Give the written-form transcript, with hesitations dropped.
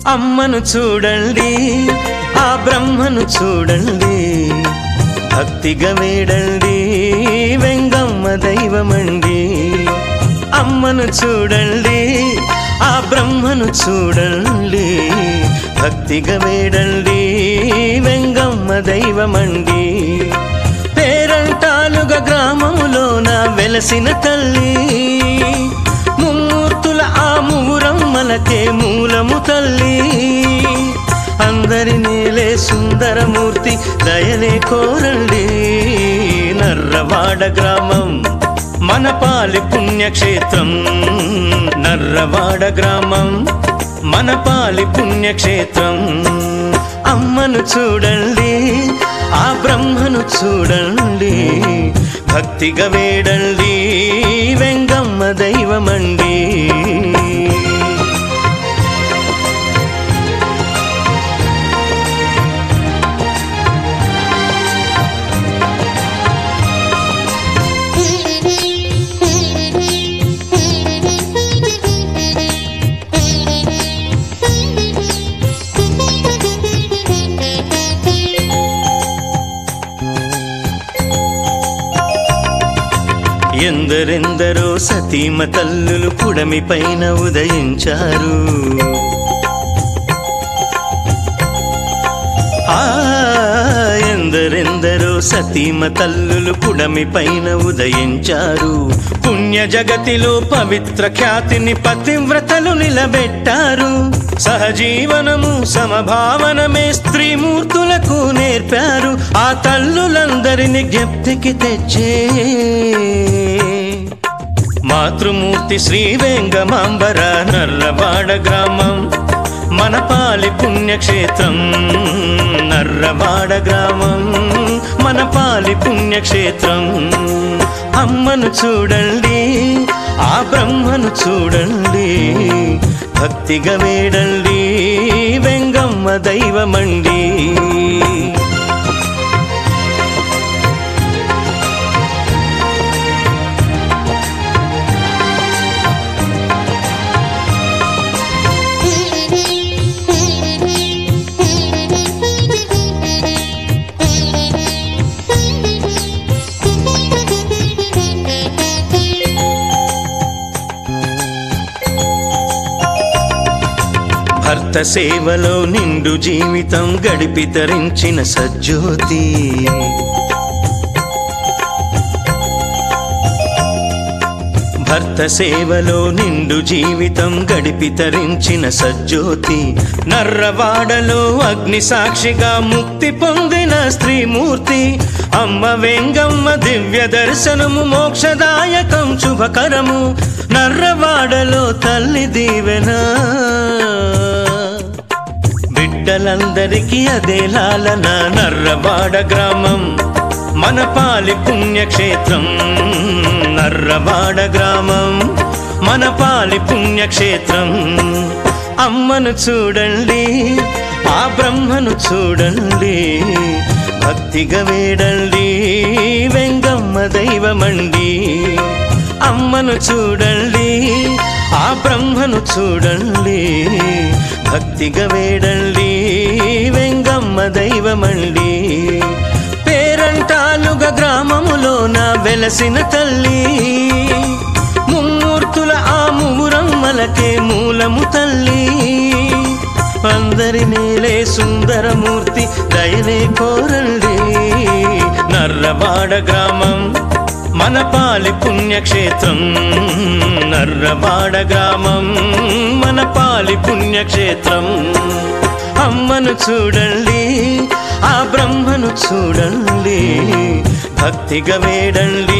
అమ్మను చూడండి, ఆ బ్రహ్మను చూడండి, భక్తిగా వేడండి, వెంగమ్మ దైవమండి. అమ్మను చూడండి, ఆ బ్రహ్మను చూడండి, భక్తిగా వేడండి, వెంగమ్మ దైవమండి. పేరంటాలుగా గ్రామములోన వెలసిన తల్లి, ముమ్మూర్తుల ఆ మూరమ్మలకే మూలము తల్లి. అందరి నేలే సుందరమూర్తి దయనే కోరండి. నర్రవాడ గ్రామం మన పాలి పుణ్యక్షేత్రం, నర్రవాడ గ్రామం మన పాలి పుణ్యక్షేత్రం. అమ్మను చూడండి, ఆ బ్రహ్మను చూడండి, భక్తిగా వేడండి, వెంగమ్మ దైవమండి. ఎందరెందరో సతీమ తల్లులు పుడమి పైన ఉదయించారు. ఎందరెందరో సతీమ తల్లులు పుడమి పైన ఉదయించారు. పుణ్య జగతిలో పవిత్ర ఖ్యాతిని పతివ్రతలు నిలబెట్టారు. సహజీవనము సమభావనమే స్త్రీమూర్తులకు నేర్పారు. ఆ తల్లులందరిని జ్ఞప్తికి తెచ్చే మాతృమూర్తి శ్రీ వెంగమాంబర. నర్రవాడ గ్రామం మన పాలి పుణ్యక్షేత్రం, నర్రవాడ గ్రామం మన పాలి పుణ్యక్షేత్రం. అమ్మను చూడండి, ఆ బ్రహ్మను చూడండి, భక్తిగా వేడండి, వెంగమ్మ దైవమండి. భర్త సేవలో నిండు జీవితం గడిపి తరించిన సజ్జోతి, భర్త సేవలో నిండు జీవితం గడిపి తరించిన సజ్జోతి. నర్రవాడలో అగ్ని సాక్షిగా ముక్తి పొందిన స్త్రీమూర్తి. అమ్మ వెంగమ్మ దివ్య దర్శనము మోక్షదాయకం శుభకరము. నర్రవాడలో తల్లి దీవెన బిడ్డలందరికీ అదే లాలన. నర్రవాడ గ్రామం మన పాలి పుణ్యక్షేత్రం, నర్రవాడ గ్రామం మన పాలి పుణ్యక్షేత్రం. అమ్మను చూడండి, ఆ బ్రహ్మను చూడండి, భక్తిగా వేడండి, వెంగమ్మ దైవమండి. అమ్మను చూడండి, ఆ బ్రహ్మను చూడండి, భక్తిగా వేడండి, వెంగమ్మ దైవమండి. పేరంటాలుగా గ్రామములోన వెలసిన తల్లి, ముమ్మూర్తుల ఆ మూరమ్మలకే మూలము తల్లి. అందరి నేలే సుందరమూర్తి దయనే కోరండి. నర్రవాడ గ్రామం మన పాలి పుణ్యక్షేత్రం, నర్రవాడ గ్రామం మన పాలి పుణ్యక్షేత్రం. అమ్మను చూడండి, ఆ బ్రహ్మను చూడండి, భక్తిగా వేడండి,